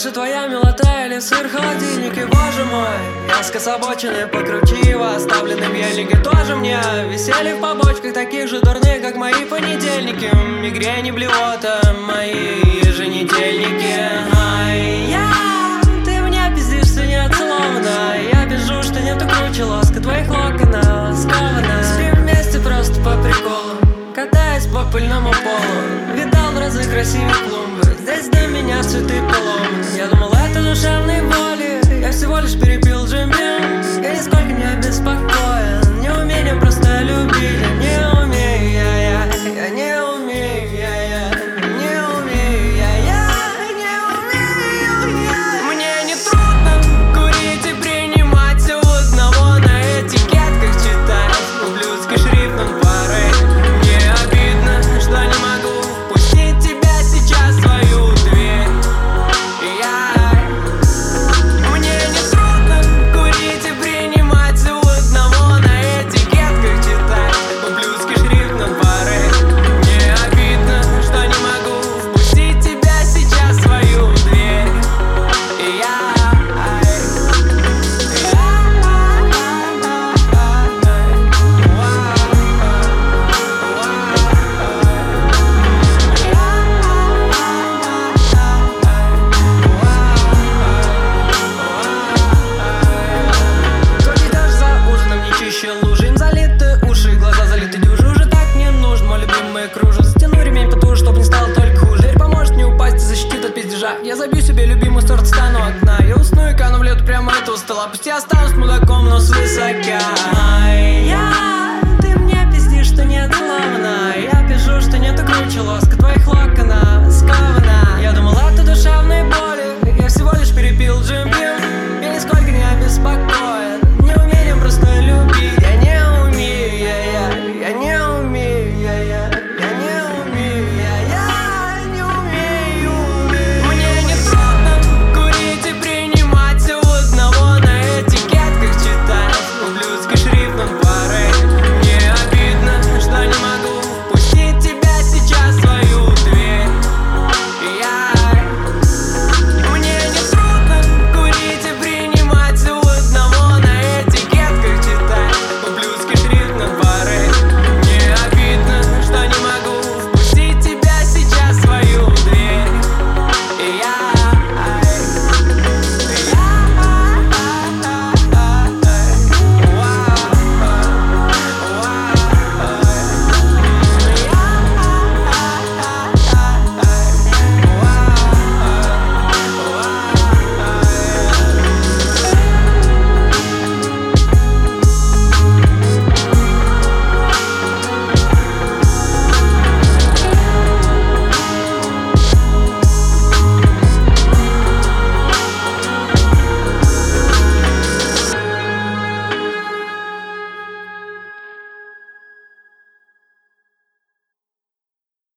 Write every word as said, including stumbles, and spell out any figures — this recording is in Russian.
больше твоя милота или сыр в холодильнике, боже мой. Я скособоченный, покрутиво, оставленный в ельнике тоже мне. Висели в побочках таких же дурных, как мои понедельники. Мигрень и блевота, мои еженедельники. Ай, я, ты мне пиздишь, что не оцелована. Я пизжу, что нету круче лоска твоих локонов, скована. Спим вместе просто по приколу, катаясь по пыльному полу. Видал в разы красивее клумбы, здесь до меня цветы поломаны. Я думал, это душевной воли, я всего лишь перепил джимбим. Я нисколько не обеспокоен, неумением просто любить. Не умею я, я, я не умею я, я не умею я, я не умею я. Мне не трудно курить и принимать все одного, на этикетках читать ублюдский шрифтом пары. Мне обидно, что не могу впустить тебя сейчас в свою дверь. Я... Мне не трудно курить и принимать все одного, на этикетках читать ублюдский шрифтом пары. Мне обидно, что не могу впустить тебя сейчас в свою дверь. Я... Лужи залиты уши, глаза залиты дюжи. Уже так не нужен мой любимый кружев. Затяну ремень потуже, чтоб не стало только хуже. Дверь поможет не упасть и защитит от пиздежа. Я забью себе любимый сорт, стану окна. Я усну и кану в лету прямо этого стола. Пусть я